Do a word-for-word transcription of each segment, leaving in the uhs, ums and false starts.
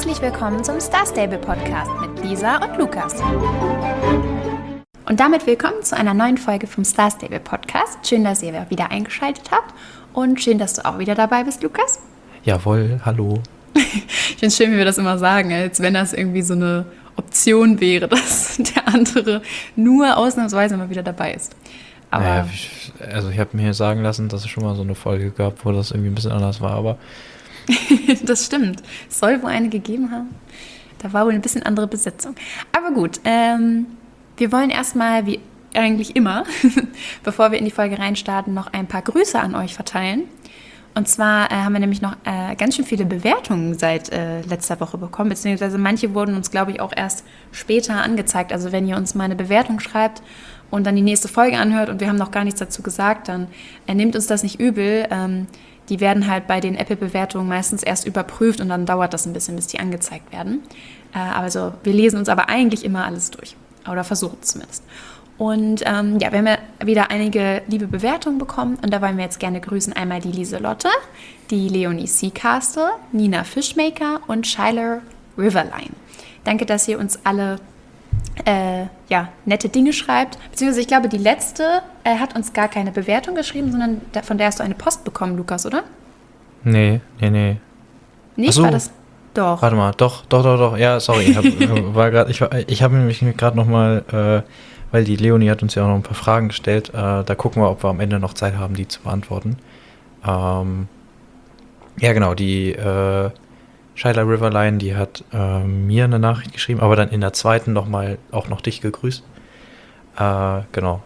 Herzlich willkommen zum Star Stable Podcast mit Lisa und Lukas. Und damit willkommen zu einer neuen Folge vom Star Stable Podcast. Schön, dass ihr wieder eingeschaltet habt und schön, dass du auch wieder dabei bist, Lukas. Jawohl, hallo. Ich finde es schön, wie wir das immer sagen, als wenn das irgendwie so eine Option wäre, dass der andere nur ausnahmsweise mal wieder dabei ist. Aber naja, ich, also ich habe mir sagen lassen, dass es schon mal so eine Folge gab, wo das irgendwie ein bisschen anders war, aber das stimmt. Es soll wohl eine gegeben haben. Da war wohl ein bisschen andere Besetzung. Aber gut, ähm, wir wollen erstmal, wie eigentlich immer, bevor wir in die Folge reinstarten, noch ein paar Grüße an euch verteilen. Und zwar äh, haben wir nämlich noch äh, ganz schön viele Bewertungen seit äh, letzter Woche bekommen, beziehungsweise manche wurden uns, glaube ich, auch erst später angezeigt. Also wenn ihr uns mal eine Bewertung schreibt und dann die nächste Folge anhört und wir haben noch gar nichts dazu gesagt, dann äh, nehmt uns das nicht übel. Ähm, die werden halt bei den Apple-Bewertungen meistens erst überprüft und dann dauert das ein bisschen, bis die angezeigt werden. Äh, also wir lesen uns aber eigentlich immer alles durch. Oder versuchen es zumindest. Und ähm, ja, wir haben ja wieder einige liebe Bewertungen bekommen und da wollen wir jetzt gerne grüßen. Einmal die Lieselotte, die Leonie Seacastle, Nina Fishmaker und Shyler Riverline. Danke, dass ihr uns alle äh, ja, nette Dinge schreibt. Beziehungsweise ich glaube, die letzte äh, hat uns gar keine Bewertung geschrieben, sondern da, von der hast du eine Post bekommen, Lukas, oder? Nee, nee, nee. Nicht? So. War das? Doch. Warte mal, doch, doch, doch, doch. Ja, sorry. Ich habe war grad, ich, ich hab nämlich gerade nochmal, äh, weil die Leonie hat uns ja auch noch ein paar Fragen gestellt, äh, da gucken wir, ob wir am Ende noch Zeit haben, die zu beantworten. Ähm, ja, genau, die äh, Shyla Riverline, die hat äh, mir eine Nachricht geschrieben, aber dann in der zweiten nochmal auch noch dich gegrüßt. Äh, genau.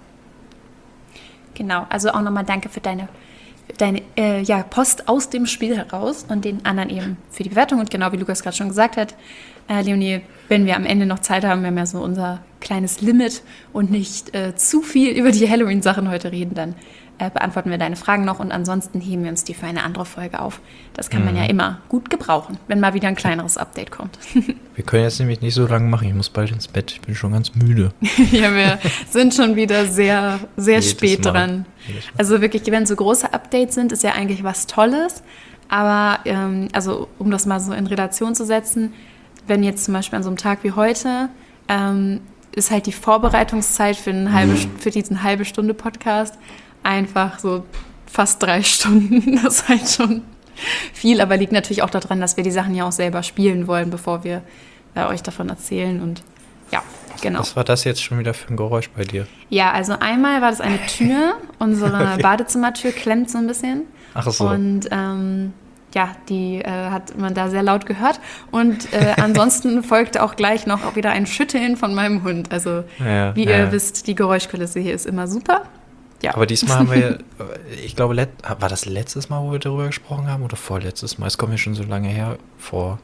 Genau, also auch nochmal danke für deine, deine äh, ja, Post aus dem Spiel heraus und den anderen eben für die Bewertung. Und genau wie Lukas gerade schon gesagt hat, äh, Leonie, wenn wir am Ende noch Zeit haben, wir haben ja so unser kleines Limit und nicht äh, zu viel über die Halloween-Sachen heute reden, dann äh, beantworten wir deine Fragen noch und ansonsten heben wir uns die für eine andere Folge auf. Das kann mhm. man ja immer gut gebrauchen, wenn mal wieder ein kleineres Update kommt. Wir können jetzt nämlich nicht so lange machen, ich muss bald ins Bett, ich bin schon ganz müde. Ja, wir sind schon wieder sehr, sehr Jedes spät Mal. dran. Also wirklich, wenn so große Updates sind, ist ja eigentlich was Tolles, aber ähm, also um das mal so in Relation zu setzen, wenn jetzt zum Beispiel an so einem Tag wie heute ähm, ist halt die Vorbereitungszeit für, eine halbe, für diesen halbe Stunde Podcast einfach so fast drei Stunden. Das ist halt schon viel, aber liegt natürlich auch daran, dass wir die Sachen ja auch selber spielen wollen, bevor wir äh, euch davon erzählen. Und ja, genau. Was war das jetzt schon wieder für ein Geräusch bei dir? Ja, also einmal war das eine Tür. Unsere okay. Badezimmertür klemmt so ein bisschen. Ach so. Und ähm, ja, die äh, hat man da sehr laut gehört. Und äh, ansonsten folgte auch gleich noch auch wieder ein Schütteln von meinem Hund. Also ja, wie ja. ihr wisst, die Geräuschkulisse hier ist immer super. Ja. Aber diesmal haben wir, ich glaube, let, war das letztes Mal, wo wir darüber gesprochen haben oder vorletztes Mal? Es kommt mir schon so lange her vor.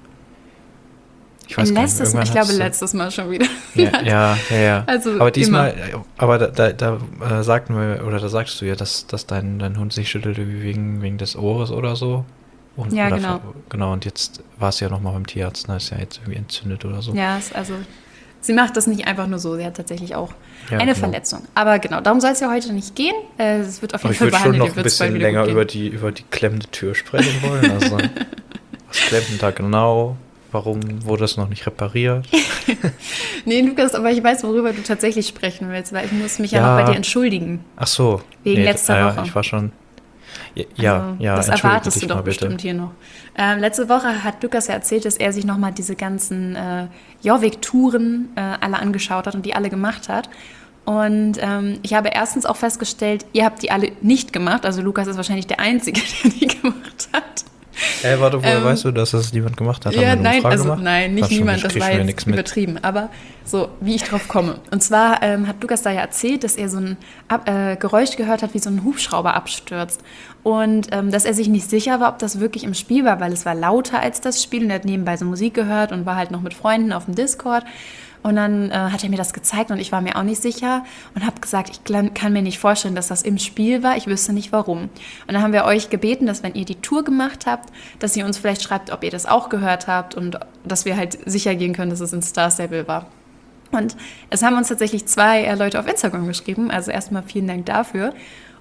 Ich weiß letztes gar nicht. Mal, ich glaube, letztes Mal schon wieder. Ja, ja, ja. ja. Also aber diesmal, immer. aber da, da, da äh, sagten wir, oder da sagst du ja, dass, dass dein, dein Hund sich schüttelte wegen, wegen des Ohres oder so. Und, ja, oder genau. Genau, und jetzt war es ja nochmal beim Tierarzt, da ist ja jetzt irgendwie entzündet oder so. Ja, ist also... Sie macht das nicht einfach nur so, sie hat tatsächlich auch ja, eine genau. Verletzung. Aber genau, darum soll es ja heute nicht gehen. Es wird auf jeden Aber Fall ich würde schon noch ein bisschen länger über die, über die klemmende Tür sprechen wollen. Also, was klemmt denn da genau? Warum wurde das noch nicht repariert? Nee, Lukas, aber ich weiß, worüber du tatsächlich sprechen willst, weil ich muss mich ja, ja noch bei dir entschuldigen. Ach so. Wegen nee, letzter ja, Woche. Ich war schon... Ja, also, ja, das erwartest du doch mal, bestimmt hier noch. Ähm, letzte Woche hat Lukas ja erzählt, dass er sich nochmal diese ganzen äh, Jorvik-Touren äh, alle angeschaut hat und die alle gemacht hat. Und ähm, ich habe erstens auch festgestellt, ihr habt die alle nicht gemacht. Also Lukas ist wahrscheinlich der Einzige, der die gemacht hat. Äh, warte, woher ähm, weißt du, dass das niemand gemacht hat? Haben ja, nein, also gemacht? nein, nicht Ach, niemand, schon, das war jetzt übertrieben. Mit. Aber so, wie ich drauf komme. Und zwar ähm, hat Lukas da ja erzählt, dass er so ein Ab- äh, Geräusch gehört hat, wie so ein Hubschrauber abstürzt. Und ähm, dass er sich nicht sicher war, ob das wirklich im Spiel war, weil es war lauter als das Spiel. Und er hat nebenbei so Musik gehört und war halt noch mit Freunden auf dem Discord. Und dann äh, hat er mir das gezeigt und ich war mir auch nicht sicher und habe gesagt, ich kann mir nicht vorstellen, dass das im Spiel war. Ich wüsste nicht, warum. Und dann haben wir euch gebeten, dass wenn ihr die Tour gemacht habt, dass ihr uns vielleicht schreibt, ob ihr das auch gehört habt und dass wir halt sicher gehen können, dass es in Star Stable war. Und es haben uns tatsächlich zwei Leute auf Instagram geschrieben. Also erstmal vielen Dank dafür.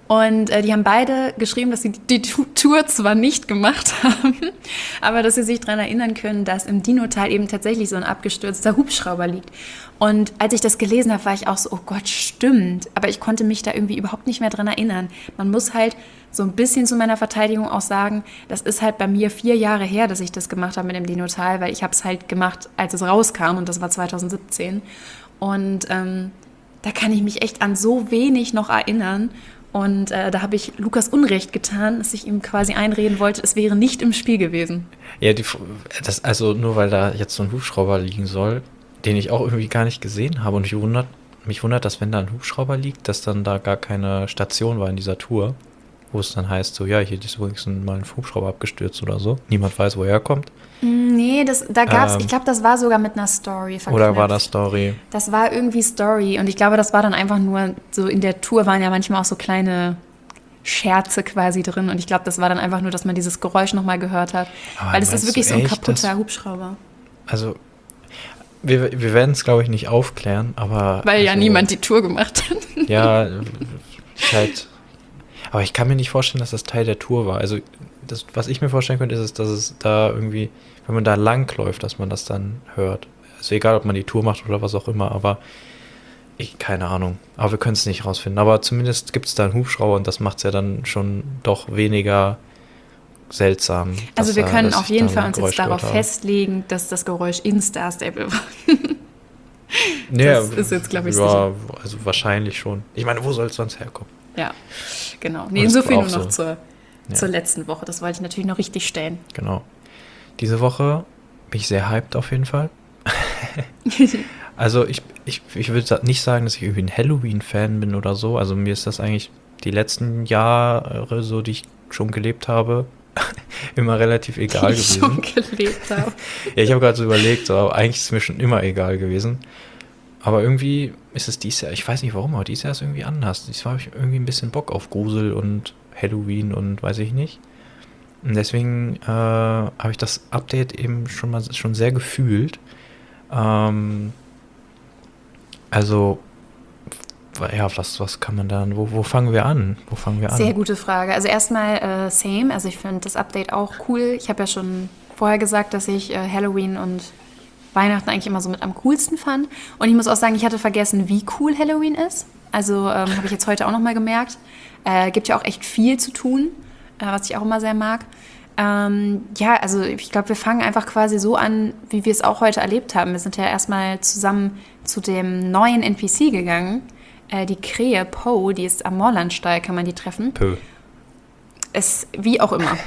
Und äh, die haben beide geschrieben, dass sie die Tour zwar nicht gemacht haben, aber dass sie sich daran erinnern können, dass im Dinotal eben tatsächlich so ein abgestürzter Hubschrauber liegt. Und als ich das gelesen habe, war ich auch so, oh Gott, stimmt. Aber ich konnte mich da irgendwie überhaupt nicht mehr dran erinnern. Man muss halt so ein bisschen zu meiner Verteidigung auch sagen, das ist halt bei mir vier Jahre her, dass ich das gemacht habe mit dem Dinotal, weil ich habe es halt gemacht, als es rauskam und das war zwanzig siebzehn. Und ähm, da kann ich mich echt an so wenig noch erinnern. Und äh, da habe ich Lukas Unrecht getan, dass ich ihm quasi einreden wollte, es wäre nicht im Spiel gewesen. Ja, die, das, also nur weil da jetzt so ein Hubschrauber liegen soll, den ich auch irgendwie gar nicht gesehen habe. Und mich wundert, mich wundert, dass wenn da ein Hubschrauber liegt, dass dann da gar keine Station war in dieser Tour, wo es dann heißt, so ja, hier ist übrigens mal ein Hubschrauber abgestürzt oder so. Niemand weiß, woher er kommt. Nee, das, da gab's, Ähm, ich glaube, das war sogar mit einer Story verknüpft. Oder war das Story? Das war irgendwie Story und ich glaube, das war dann einfach nur so, in der Tour waren ja manchmal auch so kleine Scherze quasi drin und ich glaube, das war dann einfach nur, dass man dieses Geräusch nochmal gehört hat, Aber weil es ist meinst wirklich du so ein echt, kaputter dass- Hubschrauber. Also, wir, wir werden es, glaube ich, nicht aufklären, aber... Weil ja also, niemand die Tour gemacht hat. Ja, ist halt... Aber ich kann mir nicht vorstellen, dass das Teil der Tour war. Also, das, was ich mir vorstellen könnte, ist, dass es da irgendwie, wenn man da langläuft, dass man das dann hört. Also egal, ob man die Tour macht oder was auch immer, aber ich, keine Ahnung. Aber wir können es nicht rausfinden. Aber zumindest gibt es da einen Hubschrauber und das macht es ja dann schon doch weniger seltsam. Also dass wir da- können dass auf ich jeden da Fall ein uns Geräusch jetzt darauf gehört habe. festlegen, dass das Geräusch in Star Stable war. Ja, das ist jetzt, glaub ich, ja, also wahrscheinlich schon. Ich meine, wo soll es sonst herkommen? Ja, genau. Nee, Und es so viel war nur auch noch so. zur, Ja. zur letzten Woche. Das wollte ich natürlich noch richtig stellen. Genau. Diese Woche bin ich sehr hyped auf jeden Fall. Also ich, ich, ich würde nicht sagen, dass ich irgendwie ein Halloween-Fan bin oder so. Also mir ist das eigentlich die letzten Jahre, so die ich schon gelebt habe, immer relativ egal die ich gewesen. schon gelebt habe. Ja, ich habe gerade so überlegt, so, aber eigentlich ist es mir schon immer egal gewesen. Aber irgendwie ist es dieses Jahr, ich weiß nicht warum, aber dieses Jahr ist irgendwie anders. Dieses Jahr habe ich irgendwie ein bisschen Bock auf Grusel und Halloween und weiß ich nicht. Und deswegen äh, habe ich das Update eben schon mal schon sehr gefühlt. Ähm, also, w- ja, was, was kann man dann, wo, wo fangen wir an? Wo fangen wir an? Sehr gute Frage. Also erstmal äh, same. Also ich finde das Update auch cool. Ich habe ja schon vorher gesagt, dass ich äh, Halloween und Weihnachten eigentlich immer so mit am coolsten fand. Und ich muss auch sagen, ich hatte vergessen, wie cool Halloween ist. Also ähm, habe ich jetzt heute auch nochmal gemerkt. Äh, gibt ja auch echt viel zu tun, äh, was ich auch immer sehr mag. Ähm, ja, also ich glaube, wir fangen einfach quasi so an, wie wir es auch heute erlebt haben. Wir sind ja erstmal zusammen zu dem neuen N P C gegangen. Äh, die Krähe Poe, die ist am Moorlandstall, kann man die treffen. Pö. Es, wie auch immer.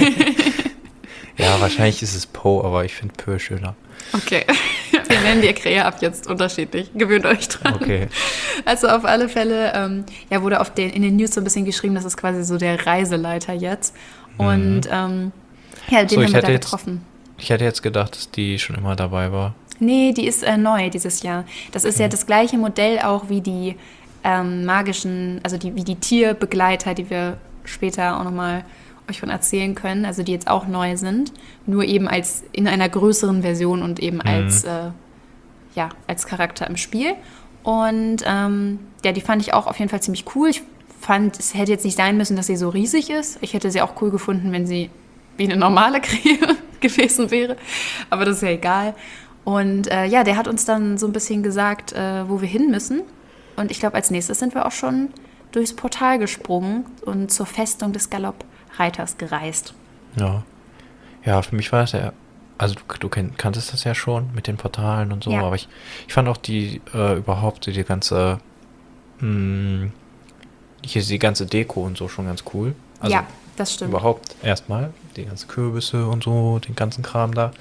Ja, wahrscheinlich ist es Poe, aber ich finde Pö schöner. Okay, wir nennen die Krähe ab jetzt unterschiedlich. Gewöhnt euch dran. Okay. Also auf alle Fälle ähm, ja, wurde auf den, in den News so ein bisschen geschrieben, das ist quasi so der Reiseleiter jetzt. Und ähm, ja, den So, ich haben wir da hätte jetzt- getroffen. Ich hätte jetzt gedacht, dass die schon immer dabei war. Nee, die ist äh, neu dieses Jahr. Das ist ja das gleiche Modell auch wie die ähm, magischen, also die, wie die Tierbegleiter, die wir später auch nochmal euch von erzählen können, also die jetzt auch neu sind, nur eben als in einer größeren Version und eben als, äh, ja, als Charakter im Spiel. Und ähm, ja, die fand ich auch auf jeden Fall ziemlich cool. Ich fand, es hätte jetzt nicht sein müssen, dass sie so riesig ist. Ich hätte sie auch cool gefunden, wenn sie wie eine normale Krähe gewesen wäre. Aber das ist ja egal. Und äh, ja, der hat uns dann so ein bisschen gesagt, äh, wo wir hin müssen. Und ich glaube, als nächstes sind wir auch schon durchs Portal gesprungen und zur Festung des Galoppreiters gereist. Ja. Ja, für mich war das ja, also du, du kenn, kanntest das ja schon mit den Portalen und so, Ja. aber ich, ich fand auch die äh, überhaupt die ganze, mh, hier die ganze Deko und so schon ganz cool. Also ja, das stimmt. überhaupt erstmal die ganzen Kürbisse und so, den ganzen Kram da.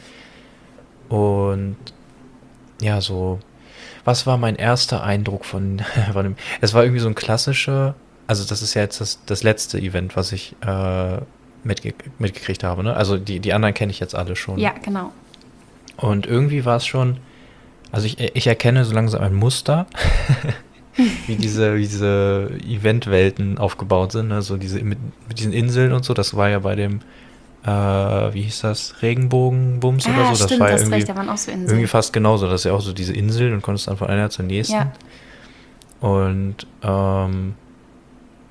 Und ja, so, was war mein erster Eindruck von, von dem, es war irgendwie so ein klassischer, also das ist ja jetzt das, das letzte Event, was ich äh, mitge mitgekriegt habe, ne? Also die, die anderen kenne ich jetzt alle schon. Ja, genau. Und irgendwie war es schon, also ich, ich erkenne so langsam ein Muster, wie diese, wie diese Eventwelten aufgebaut sind, ne? So diese mit, mit diesen Inseln und so, das war ja bei dem, äh, wie hieß das, Regenbogenbums Ah, oder so, das stimmt, war ja hast irgendwie, recht, da waren auch so Inseln. irgendwie fast genauso, das ist ja auch so diese Inseln und konntest dann von einer zur nächsten. Ja. Und ähm,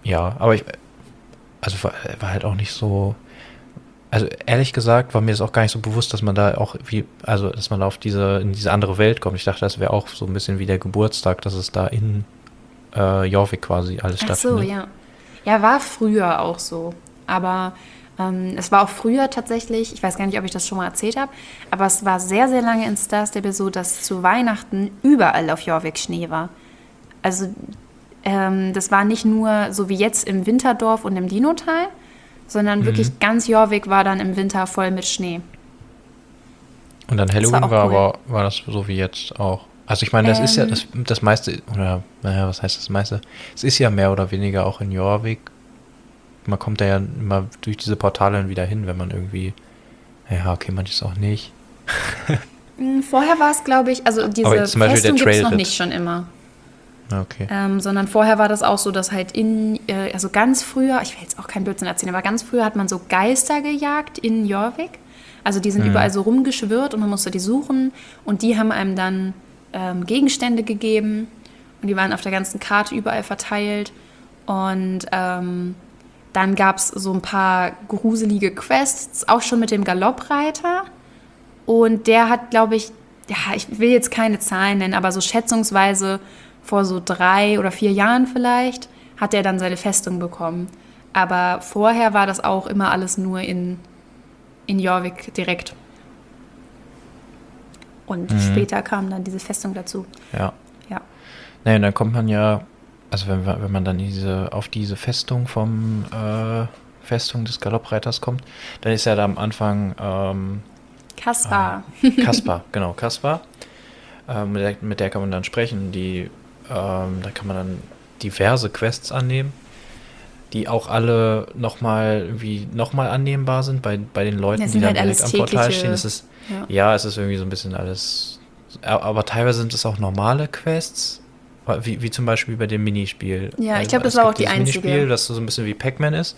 ja, aber ich, also war, war halt auch nicht so, also ehrlich gesagt war mir das auch gar nicht so bewusst, dass man da auch wie, also dass man da auf diese, in diese andere Welt kommt. Ich dachte, das wäre auch so ein bisschen wie der Geburtstag, dass es da in äh, Jorvik quasi alles Ach so, stattfindet. ja. Ja, war früher auch so. Aber ähm, es war auch früher tatsächlich, ich weiß gar nicht, ob ich das schon mal erzählt habe, aber es war sehr, sehr lange in Star Stable so, dass zu Weihnachten überall auf Jorvik Schnee war. Also ähm, das war nicht nur so wie jetzt im Winterdorf und im Dinotal, sondern Mhm. wirklich ganz Jorvik war dann im Winter voll mit Schnee. Und dann Das war Halloween auch war cool. aber, war das so wie jetzt auch. Also ich meine, das ist ja Ähm, das, das meiste, oder naja, was heißt das meiste? Es ist ja mehr oder weniger auch in Jorvik. Man kommt da ja immer durch diese Portale dann wieder hin, wenn man irgendwie, ja, okay, manches auch nicht. mh, vorher war es, glaube ich, also diese Aber zum Beispiel der Festung gibt es noch Trailritt. nicht schon immer. Ja, okay. Ähm, sondern vorher war das auch so, dass halt in, äh, also ganz früher, ich will jetzt auch keinen Blödsinn erzählen, aber ganz früher hat man so Geister gejagt in Jorvik. Also die sind Mhm. überall so rumgeschwirrt und man musste die suchen und die haben einem dann ähm, Gegenstände gegeben und die waren auf der ganzen Karte überall verteilt und ähm, dann gab es so ein paar gruselige Quests, auch schon mit dem Galoppreiter. Und der hat, glaube ich, ja, ich will jetzt keine Zahlen nennen, aber so schätzungsweise vor so drei oder vier Jahren vielleicht, hat er dann seine Festung bekommen. Aber vorher war das auch immer alles nur in, in Jorvik direkt. Und Mhm. später kam dann diese Festung dazu. Ja. Ja. Naja, und dann kommt man ja, also wenn, wir- wenn man dann diese, auf diese Festung vom, äh, Festung des Galoppreiters kommt, dann ist ja da am Anfang, ähm, Kaspar. Kaspar, genau, Kaspar. Ähm, mit, der, mit der kann man dann sprechen. Die, ähm, da kann man dann diverse Quests annehmen, die auch alle nochmal irgendwie nochmal annehmbar sind bei, bei den Leuten, Das die sind dann halt direkt alles am Portal tägliche- stehen. Es ist, Ja. ja, es ist irgendwie so ein bisschen alles. a- Aber teilweise sind es auch normale Quests, wie, wie zum Beispiel bei dem Minispiel. Ja, ich Also glaube, das es war gibt auch die dieses einzige. Minispiel, das so ein bisschen wie Pac-Man ist.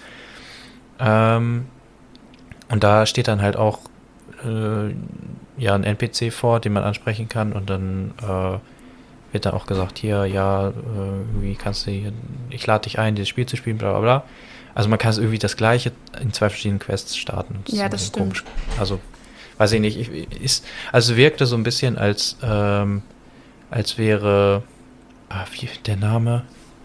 Ähm, und da steht dann halt auch äh, ja, ein N P C vor, den man ansprechen kann und dann äh, wird dann auch gesagt, hier, ja, äh, irgendwie kannst du hier, ich lade dich ein, dieses Spiel zu spielen, bla bla bla. Also man kann es irgendwie das Gleiche in zwei verschiedenen Quests starten. Ja, ist das ein bisschen stimmt. Also, weiß ich nicht, ich, ist, also es wirkte so ein bisschen als, ähm, als wäre, ah, wie der Name,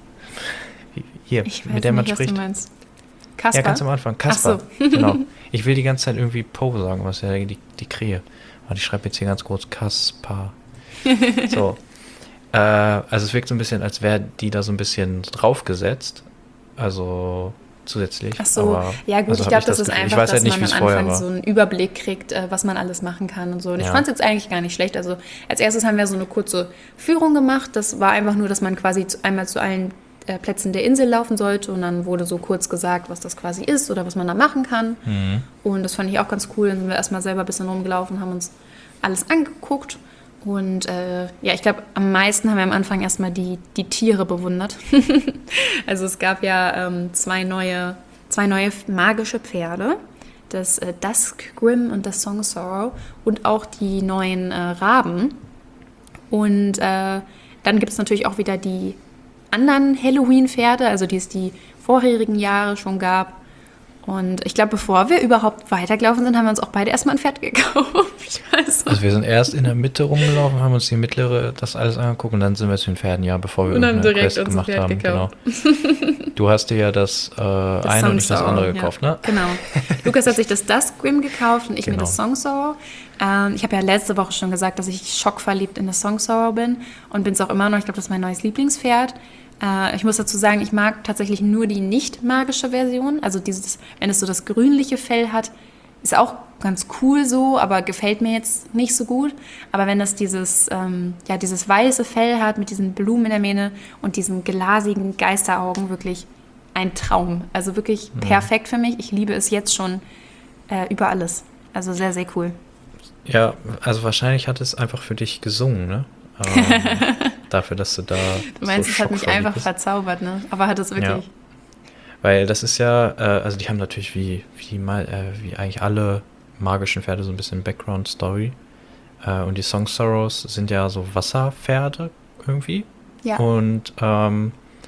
wie, hier, Ich weiß mit der man nicht, was spricht. du meinst. Ja, Kaspar? ganz am Anfang. Kaspar. Ach so. Genau. Ich will die ganze Zeit irgendwie Po sagen, was ja die, die Krähe. Und ich schreibe jetzt hier ganz kurz Kaspar. So. Äh, also es wirkt so ein bisschen, als wäre die da so ein bisschen draufgesetzt. Also zusätzlich. Ach so, Aber, ja gut, also ich hab glaube, das das ist Gefühl. einfach, Ich weiß dass halt nicht, man wie es am vorher Anfang war. so einen Überblick kriegt, äh, was man alles machen kann und so. Und ich Ja. fand es jetzt eigentlich gar nicht schlecht. Also als erstes haben wir so eine kurze Führung gemacht. Das war einfach nur, dass man quasi zu, einmal zu allen äh, Plätzen der Insel laufen sollte und dann wurde so kurz gesagt, was das quasi ist oder was man da machen kann. Mhm. Und das fand ich auch ganz cool. Dann sind wir erstmal selber ein bisschen rumgelaufen, haben uns alles angeguckt. Und äh, ja, ich glaube, am meisten haben wir am Anfang erstmal die, die Tiere bewundert. Also es gab ja ähm, zwei neue, zwei neue magische Pferde, das äh, Dusk Grim und das Song Sorrow und auch die neuen äh, Raben. Und äh, dann gibt es natürlich auch wieder die anderen Halloween-Pferde, also die es die vorherigen Jahre schon gab. Und ich glaube, bevor wir überhaupt weitergelaufen sind, haben wir uns auch beide erstmal ein Pferd gekauft. Also, Also wir sind erst in der Mitte rumgelaufen, haben uns die mittlere das alles angeguckt und dann sind wir zu den Pferden, ja, bevor wir Und haben irgendeine direkt Quest uns ein gemacht Pferd haben. gekauft. Genau. Du hast dir ja das, äh, das eine Song und nicht das Sorrow, andere ja. gekauft, ne? Genau. Lukas hat sich das Dusk Grim gekauft und ich mir Genau. das Song Sorrow. Ähm, ich habe ja letzte Woche schon gesagt, dass ich schockverliebt in das Song Sorrow bin und bin es auch immer noch. Ich glaube, das ist mein neues Lieblingspferd. Äh, ich muss dazu sagen, ich mag tatsächlich nur die nicht magische Version. Also dieses, wenn es so das grünliche Fell hat, ist auch ganz cool so, aber gefällt mir jetzt nicht so gut. Aber wenn das dieses, ähm, ja, dieses weiße Fell hat mit diesen Blumen in der Mähne und diesen glasigen Geisteraugen, wirklich ein Traum. Also wirklich perfekt für mich. Ich liebe es jetzt schon äh, über alles. Also sehr, sehr cool. Ja, also wahrscheinlich hat es einfach für dich gesungen, ne? Ähm, dafür, dass du da Du meinst, so es hat mich schockverliebt einfach bist. verzaubert, ne? Aber hat es wirklich. Weil das ist ja, äh, also die haben natürlich wie, wie, mal, äh, wie eigentlich alle magischen Pferde so ein bisschen Background-Story. Äh, und die Song Sorrows sind ja so Wasserpferde irgendwie. Ja. Und ähm,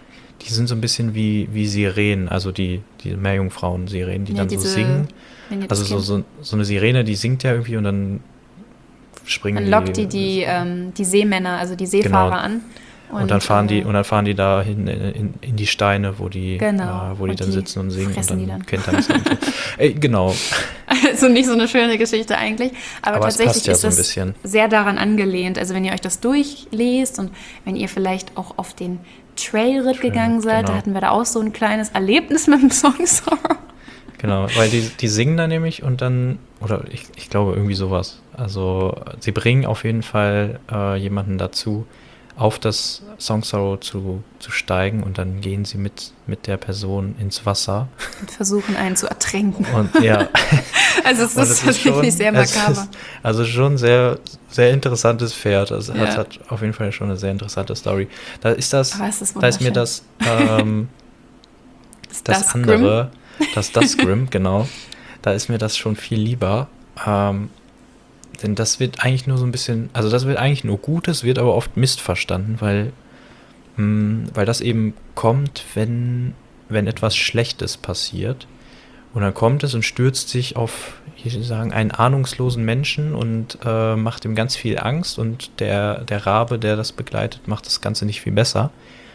die sind so ein bisschen wie, wie Sirenen, also die, die Meerjungfrauen-Sirenen, die Ja, dann diese- so singen. Wenn ihr das Also so, kennt. so, so eine Sirene, die singt ja irgendwie und dann springen Dann die. lockt die die, ähm, die Seemänner, also die Seefahrer Genau. an. Und, dann fahren die äh, und dann fahren die da hin in, in, in die Steine, wo die, Genau. äh, wo die Und dann die sitzen und singen und fressen dann, die dann. kennt dann so. Ey, genau. Also nicht so eine schöne Geschichte eigentlich, aber, Aber es tatsächlich passt ja ist so ein es bisschen. sehr daran angelehnt. Also wenn ihr euch das durchlest und wenn ihr vielleicht auch auf den Trailritt Trail, gegangen seid, genau. da hatten wir da auch so ein kleines Erlebnis mit dem Song Sorrow. Genau, weil die, die singen da nämlich und dann, oder ich, ich glaube irgendwie sowas. Also sie bringen auf jeden Fall äh, jemanden dazu, auf das Song Sorrow zu, zu steigen und dann gehen sie mit, mit der Person ins Wasser. Und versuchen einen zu ertränken. Und ja, Also es und ist es tatsächlich sehr es makaber. ist also schon sehr, sehr interessantes Pferd. Also es Ja. hat auf jeden Fall schon eine sehr interessante Story. Da ist das, Aber es ist da ist mir das, ähm, Ist das, das andere, das Duscrim, genau, da ist mir das schon viel lieber. Ähm, denn das wird eigentlich nur so ein bisschen, also das wird eigentlich nur Gutes, wird aber oft missverstanden, weil, mh, weil das eben kommt, wenn, wenn etwas Schlechtes passiert. Und dann kommt es und stürzt sich auf, ich würde sagen, einen ahnungslosen Menschen und äh, macht ihm ganz viel Angst. Und der, der Rabe, der das begleitet, macht das Ganze nicht viel besser.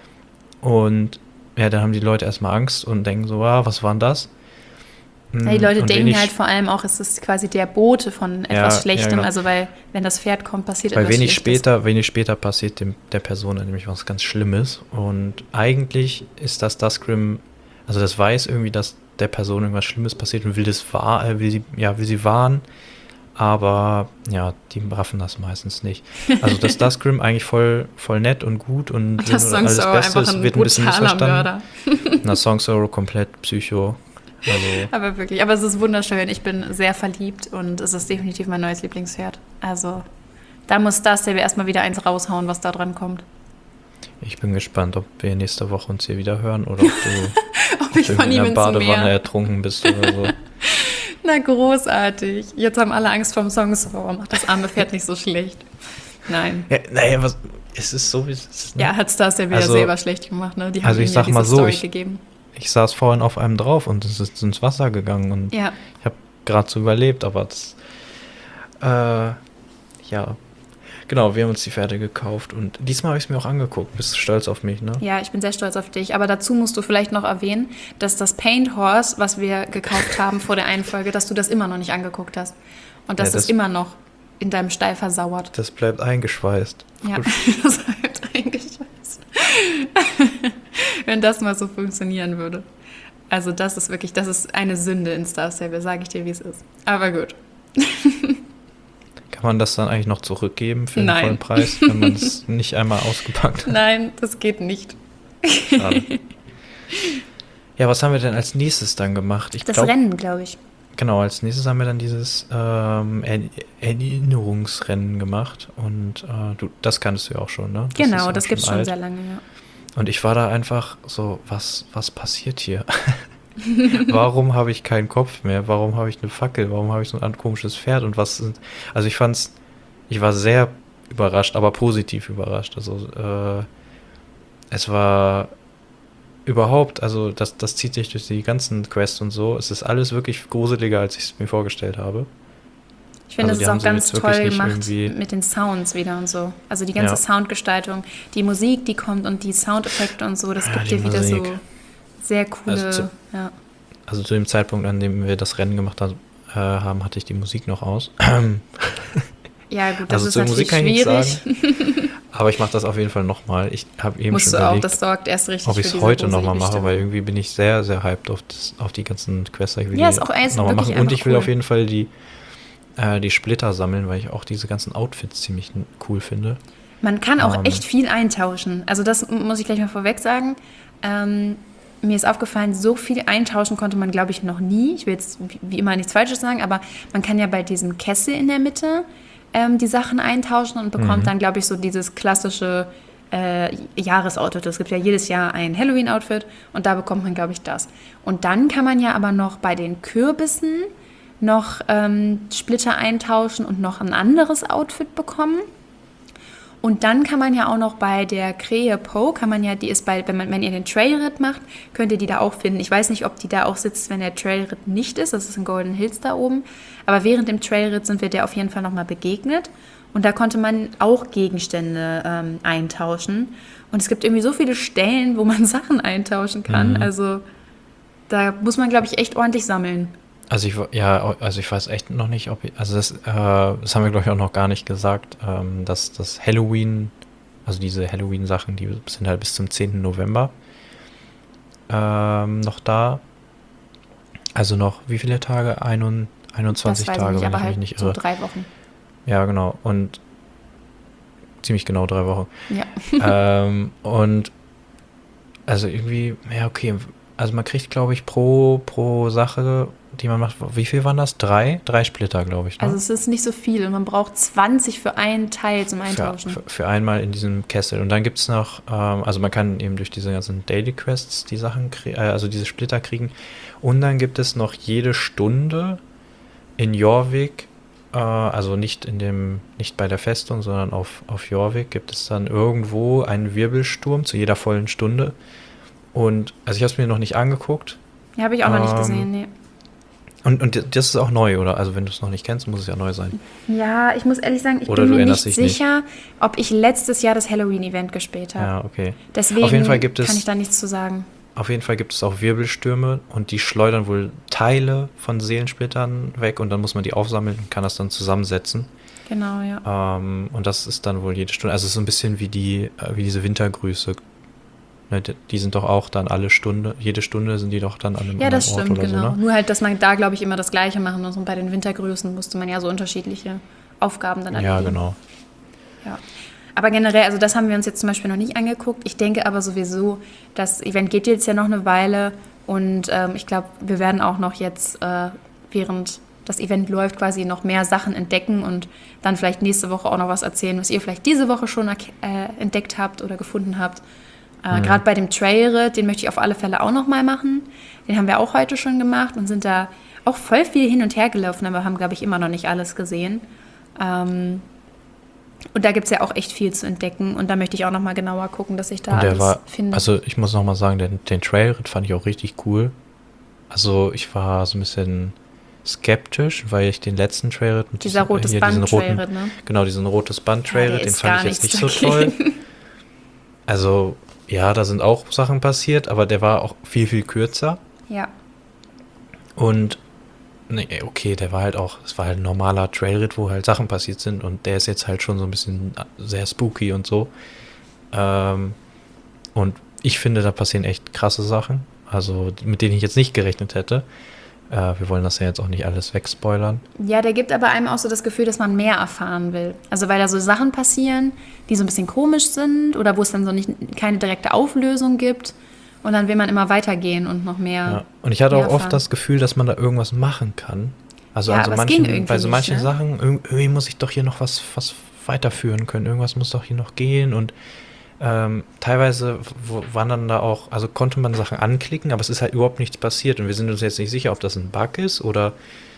Und ja, dann haben die Leute erstmal Angst und denken so, ah, was war denn das? Ja, die Leute Und denken wenig, halt vor allem auch, es ist quasi der Bote von etwas Ja, ja, Schlechtem. genau. Also weil, wenn das Pferd kommt, passiert Weil etwas wenig Schlechtes. später, wenig später passiert dem, der Person dann nämlich was ganz Schlimmes. Und eigentlich ist das Duscrim, also das weiß irgendwie, dass der Person irgendwas Schlimmes passiert und will das wahr, äh, will sie, ja, will sie warnen. Aber ja, die raffen das meistens nicht. Also das Duscrim eigentlich voll, voll nett und gut und Und das will Song alles Sorrow Beste, einfach es ein wird ein bisschen brutaler missverstanden. Mörder. Na, Song Sorrow komplett Psycho. Also Aber wirklich, aber es ist wunderschön. Ich bin sehr verliebt und es ist definitiv mein neues Lieblingspferd. Also da muss das ja erstmal wieder eins raushauen, was da dran kommt. ich bin gespannt, ob wir nächste Woche uns hier wieder hören oder ob du Ob ich ob du von in ihm der ins Badewanne Meer. ertrunken bist oder so. Na, großartig. Jetzt haben alle Angst vorm Song Sorrow. Macht das arme Pferd nicht so schlecht. Nein. Ja, naja, was, es ist so, wie es ist. Ne? Ja, hat Stars ja wieder Also- selber schlecht gemacht. Ne? Die haben also ich ihm ja sag mal diese so, Story ich- gegeben. Ich saß vorhin auf einem drauf und es ist ins Wasser gegangen und Ja, ich habe gerade so überlebt, aber das, äh, ja. Genau, wir haben uns die Pferde gekauft und diesmal habe ich es mir auch angeguckt. Bist du stolz auf mich, ne? ja, ich bin sehr stolz auf dich. Aber dazu musst du vielleicht noch erwähnen, dass das Paint Horse, was wir gekauft haben vor der einen Folge, dass du das immer noch nicht angeguckt hast. Und dass Ja, das, das- immer noch in deinem Stall versauert. Das bleibt eingeschweißt. Ja, das bleibt eingeschweißt. Wenn das mal so funktionieren würde. Also das ist wirklich, das ist eine Sünde in Star Stable, sage ich dir, wie es ist. Aber gut. Kann man das dann eigentlich noch zurückgeben für den Nein. vollen Preis, wenn man es nicht einmal ausgepackt hat? Nein, das geht nicht. Schade. Ja, was haben wir denn als nächstes dann gemacht? Ich Das glaub, Rennen, glaube ich. Genau, als nächstes haben wir dann dieses ähm, Er- Erinnerungsrennen gemacht und äh, du, das kanntest du ja auch schon, ne? Das ist Genau, ja das gibt es schon alt. sehr lange, ja. Und ich war da einfach so, was, was passiert hier? Warum habe ich keinen Kopf mehr? Warum habe ich eine Fackel? Warum habe ich so ein komisches Pferd? Und was sind. Also ich fand's, ich war sehr überrascht, aber positiv überrascht. Also äh, es war überhaupt, also das, das zieht sich durch die ganzen Quests und so. Es ist alles wirklich gruseliger, als ich es mir vorgestellt habe. Ich finde, Also das die ist haben auch sie ganz jetzt wirklich toll nicht gemacht irgendwie- mit den Sounds wieder und so. Also die ganze Ja. Soundgestaltung, die Musik, die kommt und die Soundeffekte und so, das Ah, gibt die dir wieder so Musik. sehr coole, Also zu- ja. Also zu dem Zeitpunkt, an dem wir das Rennen gemacht haben, äh, haben hatte ich die Musik noch aus. Ja, gut, das Also ist zur natürlich Musik kann ich nichts schwierig. Aber ich mache das auf jeden Fall nochmal. Ich habe eben Musst schon du auch, überlegt, das sorgt erst richtig ob für ich es diese heute nochmal gruselige mache, weil Stimmung. irgendwie bin ich sehr, sehr hyped auf, das, auf die ganzen Quests. Ich will Ja, die ist auch eins nochmal wirklich machen. Und einfach ich will cool. auf jeden Fall die, äh, die Splitter sammeln, weil ich auch diese ganzen Outfits ziemlich n- cool finde. Man kann auch Ähm. echt viel eintauschen. Also das m- muss ich gleich mal vorweg sagen. Ähm, mir ist aufgefallen, so viel eintauschen konnte man, glaube ich, noch nie. Ich will jetzt wie- wie immer nichts Falsches sagen, aber man kann ja bei diesem Kessel in der Mitte ähm, die Sachen eintauschen und bekommt Mhm. dann, glaube ich, so dieses klassische äh, Jahresoutfit. Es gibt ja jedes Jahr ein Halloween-Outfit und da bekommt man, glaube ich, das. Und dann kann man ja aber noch bei den Kürbissen noch ähm, Splitter eintauschen und noch ein anderes Outfit bekommen. Und dann kann man ja auch noch bei der Krähe Po, kann man ja, die ist bei, wenn, man, wenn ihr den Trailritt macht, könnt ihr die da auch finden. Ich weiß nicht, ob die da auch sitzt, wenn der Trailritt nicht ist. Das ist in Golden Hills da oben. Aber während dem Trailritt sind wir der auf jeden Fall nochmal begegnet. Und da konnte man auch Gegenstände ähm, eintauschen. Und es gibt irgendwie so viele Stellen, wo man Sachen eintauschen kann. Mhm. Also da muss man, glaube ich, echt ordentlich sammeln. Also ich, ja, also ich weiß echt noch nicht, ob ich, also das, äh, das haben wir, glaube ich, auch noch gar nicht gesagt, ähm, dass das Halloween, also diese Halloween-Sachen, die sind halt bis zum zehnten November ähm, noch da. Also noch, wie viele Tage? Ein, einundzwanzig das weiß Tage, ich nicht, wenn aber ich halt mich nicht irre. So drei Wochen. Ja, genau. Und ziemlich genau drei Wochen. Ja. ähm, und also irgendwie, ja, okay, also man kriegt, glaube ich, pro, pro Sache, die man macht, wie viel waren das? Drei? Drei Splitter, glaube ich. Ne? Also es ist nicht so viel und man braucht zwanzig für einen Teil zum Eintauschen. Für, für, für einmal in diesem Kessel. Und dann gibt es noch, ähm, also man kann eben durch diese ganzen Daily Quests die Sachen, krie- äh, also diese Splitter kriegen. Und dann gibt es noch jede Stunde in Jorvik, äh, also nicht in dem, nicht bei der Festung, sondern auf, auf Jorvik gibt es dann irgendwo einen Wirbelsturm zu jeder vollen Stunde. Und, also ich habe es mir noch nicht angeguckt. Ja, habe ich auch ähm, noch nicht gesehen, nee. Und, und das ist auch neu, oder? Also wenn du es noch nicht kennst, muss es ja neu sein. Ja, ich muss ehrlich sagen, ich Oder bin du mir erinnerst nicht dich sicher, ob ich letztes Jahr das Halloween-Event gespielt habe. Ja, okay. Deswegen Auf jeden Fall gibt es, kann ich da nichts zu sagen. Auf jeden Fall gibt es auch Wirbelstürme und die schleudern wohl Teile von Seelensplittern weg und dann muss man die aufsammeln und kann das dann zusammensetzen. Genau, ja. Ähm, und das ist dann wohl jede Stunde. Also es ist so ein bisschen wie die, äh, wie diese Wintergrüße. Ne, die, die sind doch auch dann alle Stunde, jede Stunde sind die doch dann an einem Ja, das anderen stimmt, Ort oder genau. so, ne? Nur halt, dass man da, glaube ich, immer das Gleiche machen muss. Und bei den Wintergrüßen musste man ja so unterschiedliche Aufgaben dann erledigen. Ja, genau. Ja. Aber generell, also das haben wir uns jetzt zum Beispiel noch nicht angeguckt. Ich denke aber sowieso, das Event geht jetzt ja noch eine Weile. Und ähm, ich glaube, wir werden auch noch jetzt, äh, während das Event läuft, quasi noch mehr Sachen entdecken und dann vielleicht nächste Woche auch noch was erzählen, was ihr vielleicht diese Woche schon äh, entdeckt habt oder gefunden habt. Äh, mhm. Gerade bei dem Trailritt, den möchte ich auf alle Fälle auch noch mal machen. Den haben wir auch heute schon gemacht und sind da auch voll viel hin und her gelaufen, aber haben, glaube ich, immer noch nicht alles gesehen. Ähm, und da gibt es ja auch echt viel zu entdecken und da möchte ich auch noch mal genauer gucken, dass ich da und der alles war, finde. Also ich muss noch mal sagen, den, den Trailritt fand ich auch richtig cool. Also ich war so ein bisschen skeptisch, weil ich den letzten Trailritt mit dieser diesen, rotes hier, Band diesen roten, Trailritt, ne? Genau, diesen rotes Band Trailritt, ja, den fand ich jetzt nicht so toll. Also ja, da sind auch Sachen passiert, aber der war auch viel, viel kürzer. Ja. Und, nee, okay, der war halt auch, es war halt ein normaler Trailritt, wo halt Sachen passiert sind und der ist jetzt halt schon so ein bisschen sehr spooky und so. Ähm, und ich finde, da passieren echt krasse Sachen, also mit denen ich jetzt nicht gerechnet hätte. Äh, wir wollen das ja jetzt auch nicht alles wegspoilern. Ja, der gibt aber einem auch so das Gefühl, dass man mehr erfahren will. Also weil da so Sachen passieren, die so ein bisschen komisch sind oder wo es dann so nicht keine direkte Auflösung gibt. Und dann will man immer weitergehen und noch mehr. Ja. Und ich hatte auch erfahren. oft das Gefühl, dass man da irgendwas machen kann. Also ja, an so aber es ging manchen, irgendwie bei so manchen nicht, ne? Sachen, irgendwie muss ich doch hier noch was, was weiterführen können. Irgendwas muss doch hier noch gehen. Und ähm, teilweise w- waren dann da auch, also konnte man Sachen anklicken, aber es ist halt überhaupt nichts passiert. Und wir sind uns jetzt nicht sicher, ob das ein Bug ist oder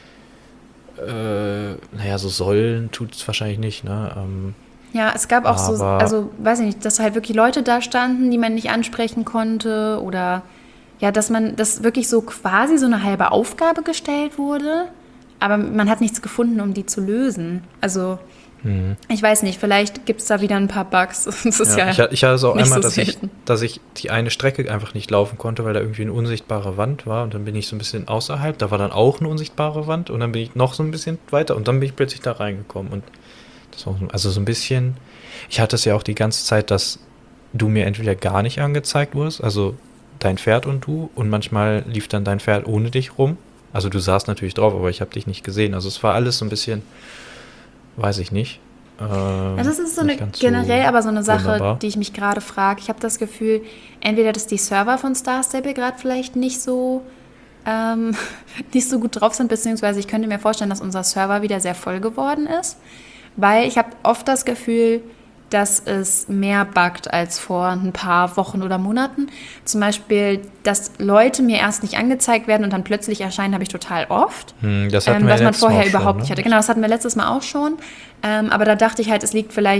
äh, naja, so sollen tut es wahrscheinlich nicht, ne? Ähm, Ja, es gab auch so, aber- also weiß ich nicht, dass halt wirklich Leute da standen, die man nicht ansprechen konnte oder ja, dass man, dass wirklich so quasi so eine halbe Aufgabe gestellt wurde, aber man hat nichts gefunden, um die zu lösen. Also hm. ich weiß nicht, vielleicht gibt es da wieder ein paar Bugs. Das ist ja, Ja, ich, ha- ich hatte es auch nicht einmal, so dass, ich, selten. dass ich die eine Strecke einfach nicht laufen konnte, weil da irgendwie eine unsichtbare Wand war und dann bin ich so ein bisschen außerhalb, da war dann auch eine unsichtbare Wand und dann bin ich noch so ein bisschen weiter und dann bin ich plötzlich da reingekommen und das war so- also so ein bisschen, ich hatte es ja auch die ganze Zeit, dass du mir entweder gar nicht angezeigt wurdest, also dein Pferd und du und manchmal lief dann dein Pferd ohne dich rum, also du saßt natürlich drauf, aber ich habe dich nicht gesehen, also es war alles so ein bisschen, weiß ich nicht. Ähm, Ja, das ist so eine nicht ganz generell aber so eine Sache, wunderbar. die ich mich gerade frage. Ich habe das Gefühl, entweder dass die Server von Star Stable gerade vielleicht nicht so ähm, nicht so gut drauf sind, beziehungsweise ich könnte mir vorstellen, dass unser Server wieder sehr voll geworden ist, weil ich habe oft das Gefühl, dass es mehr buggt als vor ein paar Wochen oder Monaten. Zum Beispiel, dass Leute mir erst nicht angezeigt werden und dann plötzlich erscheinen, habe ich total oft. Hm, das hatten Ähm, wir was man letztes Mal vorher auch schon, überhaupt ne? nicht hatte. Genau, das hatten wir letztes Mal auch schon. Ähm, aber da dachte ich halt, es liegt vielleicht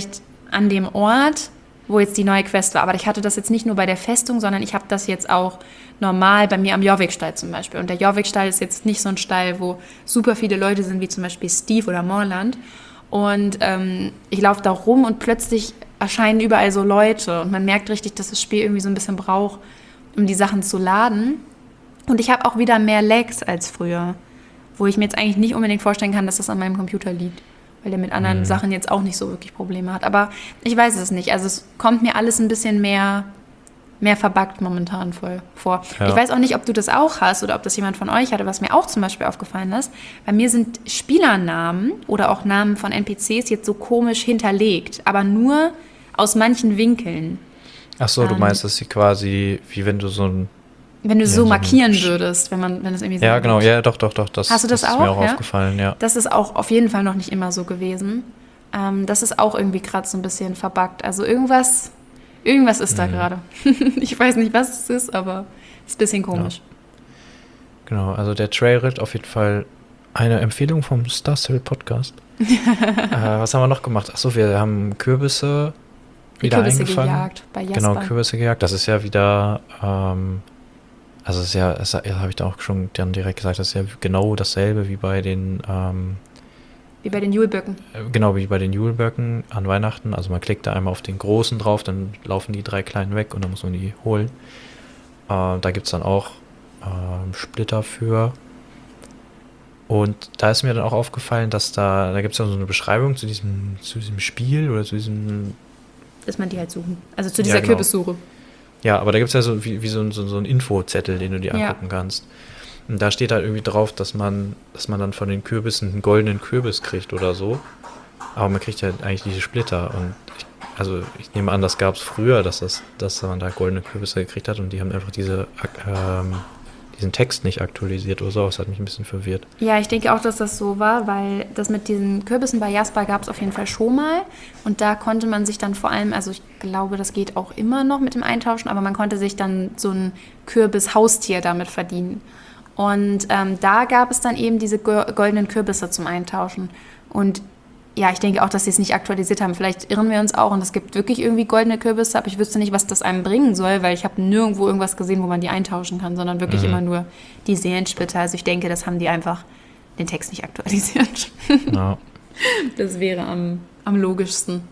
an dem Ort, wo jetzt die neue Quest war. Aber ich hatte das jetzt nicht nur bei der Festung, sondern ich habe das jetzt auch normal bei mir am Jorvikstall zum Beispiel. Und der Jorvikstall ist jetzt nicht so ein Stall, wo super viele Leute sind, wie zum Beispiel Steve oder Morland. Und ähm, ich laufe da rum und plötzlich erscheinen überall so Leute. Und man merkt richtig, dass das Spiel irgendwie so ein bisschen braucht, um die Sachen zu laden. Und ich habe auch wieder mehr Lags als früher, wo ich mir jetzt eigentlich nicht unbedingt vorstellen kann, dass das an meinem Computer liegt, weil der mit anderen mhm. Sachen jetzt auch nicht so wirklich Probleme hat. Aber ich weiß es nicht. Also es kommt mir alles ein bisschen mehr, mehr verbuggt momentan voll vor. Ja. Ich weiß auch nicht, ob du das auch hast oder ob das jemand von euch hatte, was mir auch zum Beispiel aufgefallen ist. Bei mir sind Spielernamen oder auch Namen von N P Cs jetzt so komisch hinterlegt, aber nur aus manchen Winkeln. Ach so, ähm, du meinst, dass sie quasi, wie wenn du so ein Wenn du ja, so so markieren würdest, wenn man, wenn es irgendwie so ja, genau, ja, doch, doch, doch. Das, Hast du das, das ist auch? mir auch ja? aufgefallen, ja. Das ist auch auf jeden Fall noch nicht immer so gewesen. Ähm, das ist auch irgendwie gerade so ein bisschen verbuggt. Also irgendwas, irgendwas ist da mhm. gerade. Ich weiß nicht, was es ist, aber es ist ein bisschen komisch. Ja. Genau, also der Trailrit auf jeden Fall eine Empfehlung vom Starcell Podcast. äh, was haben wir noch gemacht? Achso, wir haben Kürbisse wieder Kürbisse eingefangen. gejagt bei Jasper. Genau, Kürbisse gejagt. Das ist ja wieder, ähm, also es ist ja, das habe ich da auch schon dann direkt gesagt, das ist ja genau dasselbe wie bei den, ähm, wie bei den Juleböcken. Genau, wie bei den Juleböcken an Weihnachten. Also man klickt da einmal auf den großen drauf, dann laufen die drei kleinen weg und dann muss man die holen. Äh, da gibt es dann auch äh, Splitter für. Und da ist mir dann auch aufgefallen, dass da, da gibt es ja so eine Beschreibung zu diesem, zu diesem Spiel oder zu diesem... Dass man die halt suchen. Also zu dieser ja, genau. Kürbissuche. Ja, aber da gibt es ja so wie, wie so, ein, so, so ein Infozettel, den du dir angucken ja. kannst. Und da steht halt irgendwie drauf, dass man, dass man dann von den Kürbissen einen goldenen Kürbis kriegt oder so. Aber man kriegt ja eigentlich diese Splitter. Und ich, also ich nehme an, das gab es früher, dass, das, dass man da goldene Kürbisse gekriegt hat und die haben einfach diese, ähm, diesen Text nicht aktualisiert oder so. Das hat mich ein bisschen verwirrt. Ja, ich denke auch, dass das so war, weil das mit diesen Kürbissen bei Jasper gab es auf jeden Fall schon mal. Und da konnte man sich dann vor allem, also ich glaube, das geht auch immer noch mit dem Eintauschen, aber man konnte sich dann so ein Kürbis-Haustier damit verdienen. Und ähm, da gab es dann eben diese goldenen Kürbisse zum Eintauschen. Und ja, ich denke auch, dass sie es nicht aktualisiert haben. Vielleicht irren wir uns auch und es gibt wirklich irgendwie goldene Kürbisse, aber ich wüsste nicht, was das einem bringen soll, weil ich habe nirgendwo irgendwas gesehen, wo man die eintauschen kann, sondern wirklich mhm. immer nur die Seelensplitter. Also ich denke, das haben die einfach den Text nicht aktualisiert. Ja. Das wäre am, am logischsten.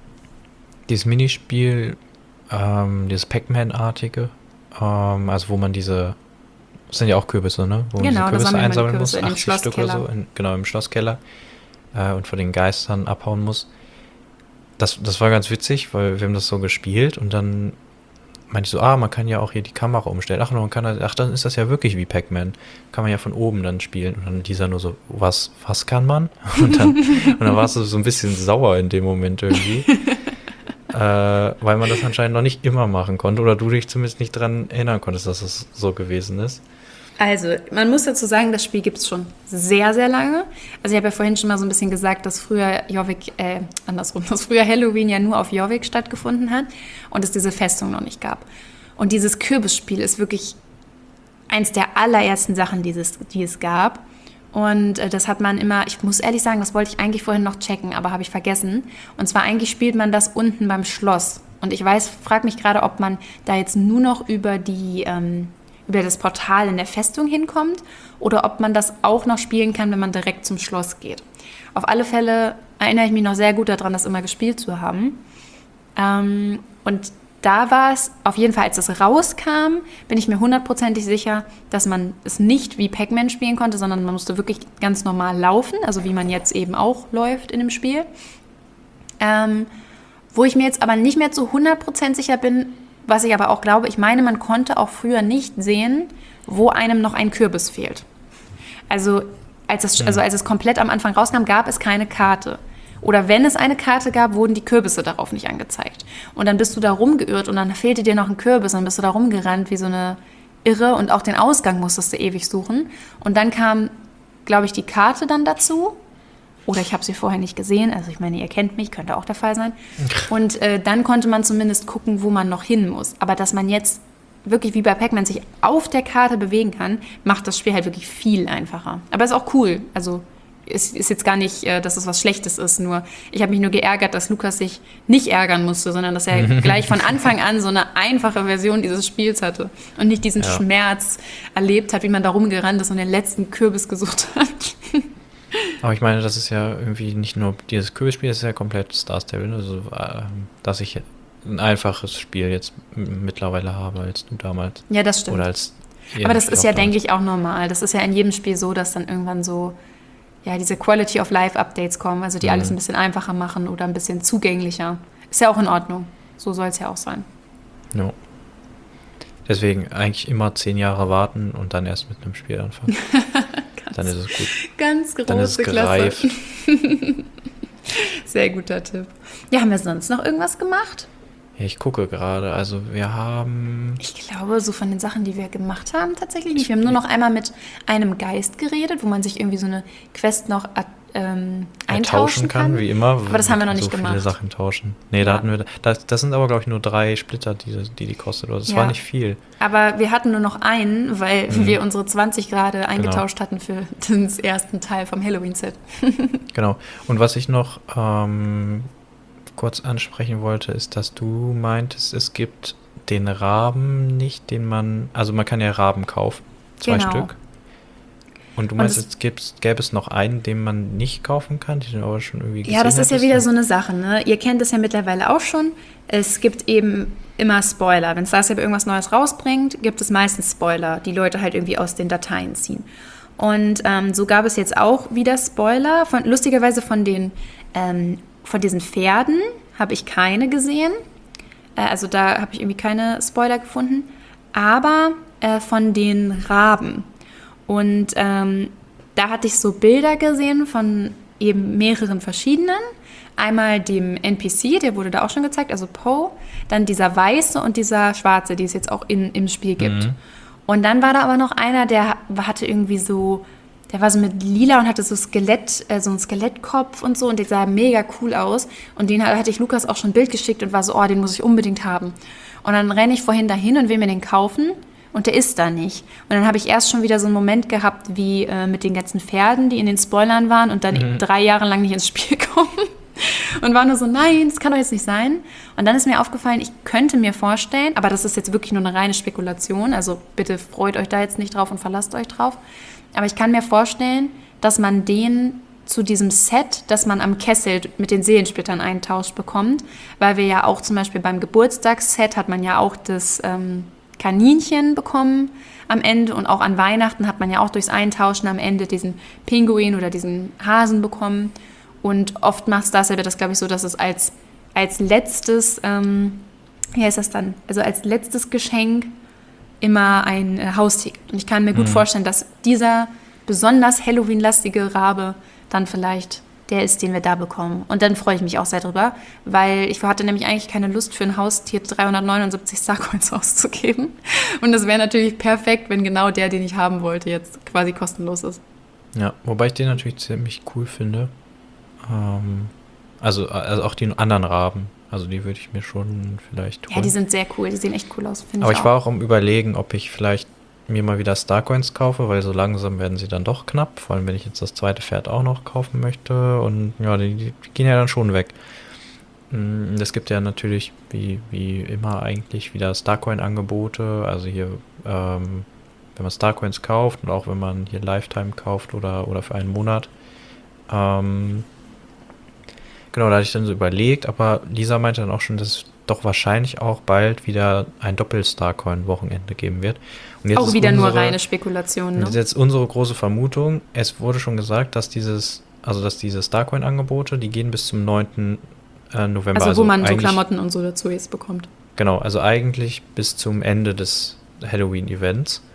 Dieses Minispiel, ähm, dieses Pac-Man-artige, ähm, also wo man diese... Das sind ja auch Kürbisse, ne? Wo genau, man diese Kürbisse einsammeln muss, in achtzig Stück oder so, in, genau, im Schlosskeller äh, und vor den Geistern abhauen muss. Das, das war ganz witzig, weil wir haben das so gespielt und dann meinte ich so, ah, man kann ja auch hier die Kamera umstellen. Ach, man kann, ach, dann ist das ja wirklich wie Pac-Man. Kann man ja von oben dann spielen. Und dann dieser nur so, was, was kann man? Und dann, und dann warst du so ein bisschen sauer in dem Moment irgendwie. äh, weil man das anscheinend noch nicht immer machen konnte oder du dich zumindest nicht dran erinnern konntest, dass das so gewesen ist. Also, man muss dazu sagen, das Spiel gibt es schon sehr, sehr lange. Also ich habe ja vorhin schon mal so ein bisschen gesagt, dass früher Jorvik, äh, andersrum, dass früher Halloween ja nur auf Jorvik stattgefunden hat und es diese Festung noch nicht gab. Und dieses Kürbisspiel ist wirklich eins der allerersten Sachen, die es, die es gab. Und äh, das hat man immer, ich muss ehrlich sagen, das wollte ich eigentlich vorhin noch checken, aber habe ich vergessen. Und zwar eigentlich spielt man das unten beim Schloss. Und ich weiß, frage mich gerade, ob man da jetzt nur noch über die... Ähm, über das Portal in der Festung hinkommt oder ob man das auch noch spielen kann, wenn man direkt zum Schloss geht. Auf alle Fälle erinnere ich mich noch sehr gut daran, das immer gespielt zu haben. Ähm, und da war es, auf jeden Fall, als es rauskam, bin ich mir hundertprozentig sicher, dass man es nicht wie Pac-Man spielen konnte, sondern man musste wirklich ganz normal laufen, also wie man jetzt eben auch läuft in dem Spiel. Ähm, wo ich mir jetzt aber nicht mehr zu hundert Prozent sicher bin, was ich aber auch glaube, ich meine, man konnte auch früher nicht sehen, wo einem noch ein Kürbis fehlt. Also als es, also als es komplett am Anfang rauskam, gab es keine Karte. Oder wenn es eine Karte gab, wurden die Kürbisse darauf nicht angezeigt. Und dann bist du da rumgeirrt und dann fehlte dir noch ein Kürbis und dann bist du da rumgerannt wie so eine Irre und auch den Ausgang musstest du ewig suchen. Und dann kam, glaube ich, die Karte dann dazu. Oder ich habe sie vorher nicht gesehen. Also ich meine, ihr kennt mich, könnte auch der Fall sein. Und äh, dann konnte man zumindest gucken, wo man noch hin muss. Aber dass man jetzt wirklich wie bei Pac-Man sich auf der Karte bewegen kann, macht das Spiel halt wirklich viel einfacher. Aber ist auch cool. Also ist, ist jetzt gar nicht, äh, dass es was Schlechtes ist, nur ich habe mich nur geärgert, dass Lukas sich nicht ärgern musste, sondern dass er gleich von Anfang an so eine einfache Version dieses Spiels hatte und nicht diesen Ja. Schmerz erlebt hat, wie man da rumgerannt ist und den letzten Kürbis gesucht hat. Aber ich meine, das ist ja irgendwie nicht nur dieses Kürbisspiel, das ist ja komplett Star Stable. Also, ähm, dass ich ein einfaches Spiel jetzt m- mittlerweile habe als du damals. Ja, das stimmt. Oder als ihr Aber das Spiel ist auch ja, damals. denke ich, auch normal. Das ist ja in jedem Spiel so, dass dann irgendwann so, ja, diese Quality of Life Updates kommen, also die Mhm. alles ein bisschen einfacher machen oder ein bisschen zugänglicher. Ist ja auch in Ordnung. So soll es ja auch sein. Ja. Deswegen eigentlich immer zehn Jahre warten und dann erst mit einem Spiel anfangen. Dann ist es gut. Ganz große Dann ist es gereift. Klasse. Sehr guter Tipp. Ja, haben wir sonst noch irgendwas gemacht? Ja, ich gucke gerade. Also wir haben... Ich glaube, so von den Sachen, die wir gemacht haben, tatsächlich nicht. Wir haben nur noch einmal mit einem Geist geredet, wo man sich irgendwie so eine Quest noch ähm, eintauschen tauschen kann, wie immer. Aber das haben wir noch nicht so viele gemacht. Sachen tauschen. Nee, da Ja. hatten wir... Das, das sind aber, glaube ich, nur drei Splitter, die die, die kostet. Also das Ja. war nicht viel. Aber wir hatten nur noch einen, weil Mhm. wir unsere zwanzig gerade eingetauscht hatten für den ersten Teil vom Halloween-Set. Genau. Und was ich noch ähm, kurz ansprechen wollte, ist, dass du meintest, es gibt den Raben nicht, den man... Also man kann ja Raben kaufen. Zwei Genau. Stück. Und du Und meinst, es- es gibt's, gäbe es noch einen, den man nicht kaufen kann, den du aber schon irgendwie gesehen Ja, das ist ja hattest? wieder so eine Sache, ne? Ihr kennt es ja mittlerweile auch schon. Es gibt eben immer Spoiler. Wenn Star Stable irgendwas Neues rausbringt, gibt es meistens Spoiler, die Leute halt irgendwie aus den Dateien ziehen. Und ähm, so gab es jetzt auch wieder Spoiler. Von, lustigerweise von den ähm, von diesen Pferden habe ich keine gesehen. Äh, also da habe ich irgendwie keine Spoiler gefunden. Aber äh, von den Raben. Und ähm, da hatte ich so Bilder gesehen von eben mehreren verschiedenen. Einmal dem N P C, der wurde da auch schon gezeigt, also Poe. Dann dieser weiße und dieser schwarze, die es jetzt auch in, im Spiel gibt. Mhm. Und dann war da aber noch einer, der hatte irgendwie so, der war so mit lila und hatte so Skelett, äh, so einen Skelettkopf und so. Und der sah mega cool aus. Und den hatte ich Lukas auch schon ein Bild geschickt und war so, oh, den muss ich unbedingt haben. Und dann renne ich vorhin dahin und will mir den kaufen. Und der ist da nicht. Und dann habe ich erst schon wieder so einen Moment gehabt, wie äh, mit den ganzen Pferden, die in den Spoilern waren und dann Mhm. drei Jahre lang nicht ins Spiel kommen. Und war nur so, nein, das kann doch jetzt nicht sein. Und dann ist mir aufgefallen, ich könnte mir vorstellen, aber das ist jetzt wirklich nur eine reine Spekulation, also bitte freut euch da jetzt nicht drauf und verlasst euch drauf. Aber ich kann mir vorstellen, dass man den zu diesem Set, das man am Kessel mit den Seelensplittern eintauscht, bekommt. Weil wir ja auch zum Beispiel beim Geburtstagsset hat man ja auch das ähm, Kaninchen bekommen am Ende. Und auch an Weihnachten hat man ja auch durchs Eintauschen am Ende diesen Pinguin oder diesen Hasen bekommen. Und oft macht Star Stable das, glaube ich, so, dass es als, als letztes, ähm, wie heißt das dann, also als letztes Geschenk immer ein äh, Haustier gibt. Und ich kann mir gut Mhm. vorstellen, dass dieser besonders Halloween-lastige Rabe dann vielleicht der ist, den wir da bekommen. Und dann freue ich mich auch sehr drüber, weil ich hatte nämlich eigentlich keine Lust für ein Haustier dreihundertneunundsiebzig Starcoins auszugeben. Und das wäre natürlich perfekt, wenn genau der, den ich haben wollte, jetzt quasi kostenlos ist. Ja, wobei ich den natürlich ziemlich cool finde. Ähm, also, also auch die anderen Raben. Also die würde ich mir schon vielleicht holen. Ja, die sind sehr cool, die sehen echt cool aus, finde Aber ich ich auch. war auch am Überlegen, ob ich vielleicht mir mal wieder Starcoins kaufe, weil so langsam werden sie dann doch knapp. Vor allem, wenn ich jetzt das zweite Pferd auch noch kaufen möchte. Und ja, die, die gehen ja dann schon weg. Mm, Es gibt ja natürlich, wie, wie immer eigentlich, wieder Starcoin-Angebote. Also hier, ähm, wenn man Starcoins kauft und auch wenn man hier Lifetime kauft oder, oder für einen Monat. Ähm, genau, da hatte ich dann so überlegt, aber Lisa meinte dann auch schon, dass es doch wahrscheinlich auch bald wieder ein Doppel-Starcoin-Wochenende geben wird. Und jetzt Auch ist wieder nur unsere- reine Spekulation, das ist ne? jetzt unsere große Vermutung. Es wurde schon gesagt, dass dieses, also dass diese Starcoin-Angebote, die gehen bis zum neunten äh, November. Also wo man so eigentlich- Klamotten und so dazu jetzt bekommt. Genau, also eigentlich bis zum Ende des Halloween-Events.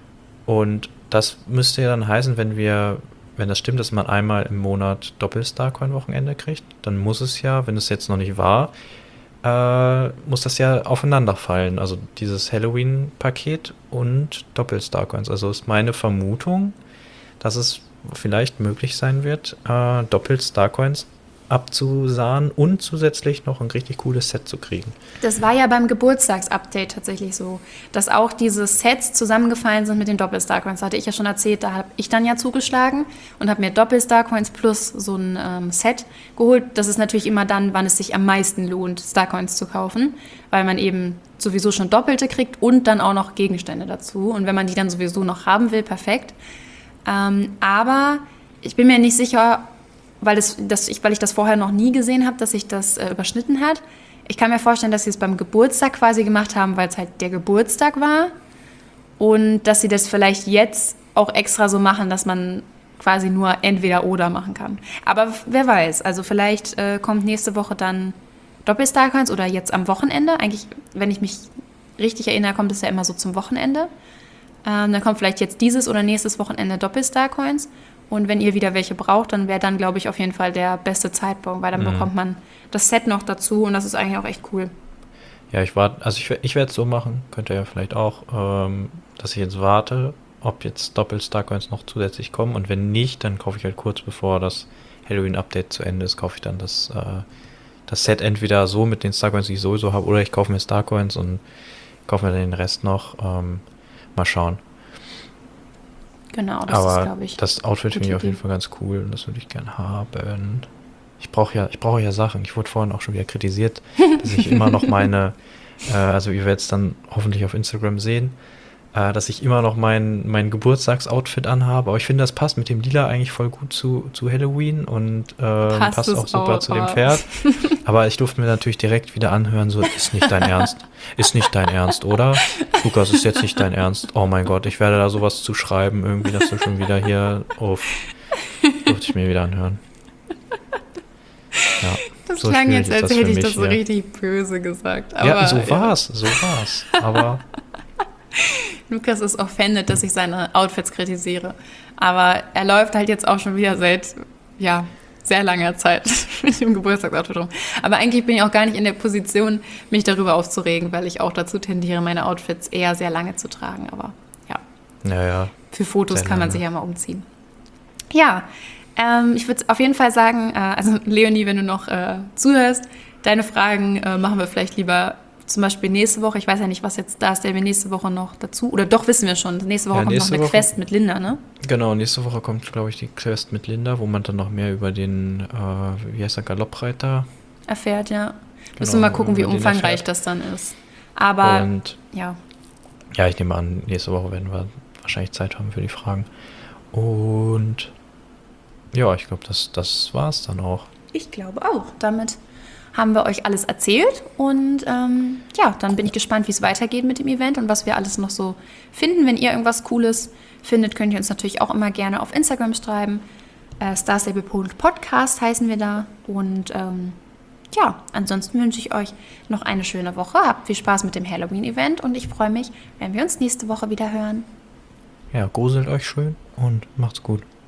Und das müsste ja dann heißen, wenn wir, wenn das stimmt, dass man einmal im Monat Doppel-Starcoin-Wochenende kriegt, dann muss es ja, wenn es jetzt noch nicht war, äh, muss das ja aufeinander fallen. Also dieses Halloween-Paket und Doppel-Starcoins. Also ist meine Vermutung, dass es vielleicht möglich sein wird, äh, Doppel-Starcoins abzusahnen und zusätzlich noch ein richtig cooles Set zu kriegen. Das war ja beim Geburtstagsupdate tatsächlich so, dass auch diese Sets zusammengefallen sind mit den Doppel-Starcoins. Da hatte ich ja schon erzählt, da habe ich dann ja zugeschlagen und habe mir Doppel-Starcoins plus so ein ähm, Set geholt. Das ist natürlich immer dann, wann es sich am meisten lohnt, Starcoins zu kaufen, weil man eben sowieso schon Doppelte kriegt und dann auch noch Gegenstände dazu. Und wenn man die dann sowieso noch haben will, perfekt. Ähm, aber ich bin mir nicht sicher, weil, das, das ich, weil ich das vorher noch nie gesehen habe, dass sich das äh, überschnitten hat. Ich kann mir vorstellen, dass sie es beim Geburtstag quasi gemacht haben, weil es halt der Geburtstag war. Und dass sie das vielleicht jetzt auch extra so machen, dass man quasi nur entweder oder machen kann. Aber wer weiß, also vielleicht äh, kommt nächste Woche dann Doppel-Starcoins oder jetzt am Wochenende. Eigentlich, wenn ich mich richtig erinnere, kommt es ja immer so zum Wochenende. Ähm, dann kommt vielleicht jetzt dieses oder nächstes Wochenende Doppel-Starcoins. Und wenn ihr wieder welche braucht, dann wäre dann, glaube ich, auf jeden Fall der beste Zeitpunkt, weil dann mhm. bekommt man das Set noch dazu und das ist eigentlich auch echt cool. Ja, ich warte, also ich, ich werde es so machen, könnt ihr ja vielleicht auch, ähm, dass ich jetzt warte, ob jetzt Doppel-Starcoins noch zusätzlich kommen und wenn nicht, dann kaufe ich halt kurz bevor das Halloween-Update zu Ende ist, kaufe ich dann das, äh, das Set entweder so mit den Starcoins, die ich sowieso habe, oder ich kaufe mir Starcoins und kaufe mir dann den Rest noch. Ähm, mal schauen. Genau, das Aber ist, glaube ich, das Outfit finde ich auf jeden Fall ganz cool und das würde ich gerne haben. Ich brauche ja, ich brauche ja Sachen. Ich wurde vorhin auch schon wieder kritisiert, dass ich immer noch meine, äh, also ihr werdet es dann hoffentlich auf Instagram sehen, äh, dass ich immer noch mein, mein Geburtstagsoutfit anhabe. Aber ich finde, das passt mit dem Lila eigentlich voll gut zu, zu Halloween und äh, passt, passt auch super auch, zu dem Pferd. Aber ich durfte mir natürlich direkt wieder anhören, so, ist nicht dein Ernst. Ist nicht dein Ernst, oder? Lukas, ist jetzt nicht dein Ernst. Oh mein Gott, ich werde da sowas zu schreiben, irgendwie, dass du schon wieder hier auf, durfte ich mir wieder anhören. Ja, das so klang jetzt, als hätte ich das so hier. richtig böse gesagt. Aber, ja, so war's, so war's. Aber Lukas ist offended, dass ich seine Outfits kritisiere. Aber er läuft halt jetzt auch schon wieder seit, ja, sehr langer Zeit mit dem Geburtstagsoutfit rum. Aber eigentlich bin ich auch gar nicht in der Position, mich darüber aufzuregen, weil ich auch dazu tendiere, meine Outfits eher sehr lange zu tragen. Aber ja, ja, ja für Fotos kann man sich ja mal umziehen. Ja, ähm, ich würde auf jeden Fall sagen, äh, also Leonie, wenn du noch äh, zuhörst, deine Fragen äh, machen wir vielleicht lieber zum Beispiel nächste Woche. Ich weiß ja nicht, was jetzt da ist, der wir nächste Woche noch dazu, oder doch wissen wir schon, nächste Woche ja, kommt nächste noch eine Woche, Quest mit Linda, ne? Genau, nächste Woche kommt, glaube ich, die Quest mit Linda, wo man dann noch mehr über den, äh, wie heißt der, Galoppreiter erfährt, ja. Genau, müssen wir mal gucken, wie umfangreich das dann ist. Aber, und, ja. Ja, ich nehme an, nächste Woche werden wir wahrscheinlich Zeit haben für die Fragen. Und ja, ich glaube, das, das war es dann auch. Ich glaube auch. Damit haben wir euch alles erzählt und ähm, ja, dann bin ich gespannt, wie es weitergeht mit dem Event und was wir alles noch so finden. Wenn ihr irgendwas Cooles findet, könnt ihr uns natürlich auch immer gerne auf Instagram schreiben. Äh, starstable punkt podcast heißen wir da und ähm, ja, ansonsten wünsche ich euch noch eine schöne Woche. Habt viel Spaß mit dem Halloween-Event und ich freue mich, wenn wir uns nächste Woche wieder hören. Ja, gruselt euch schön und macht's gut.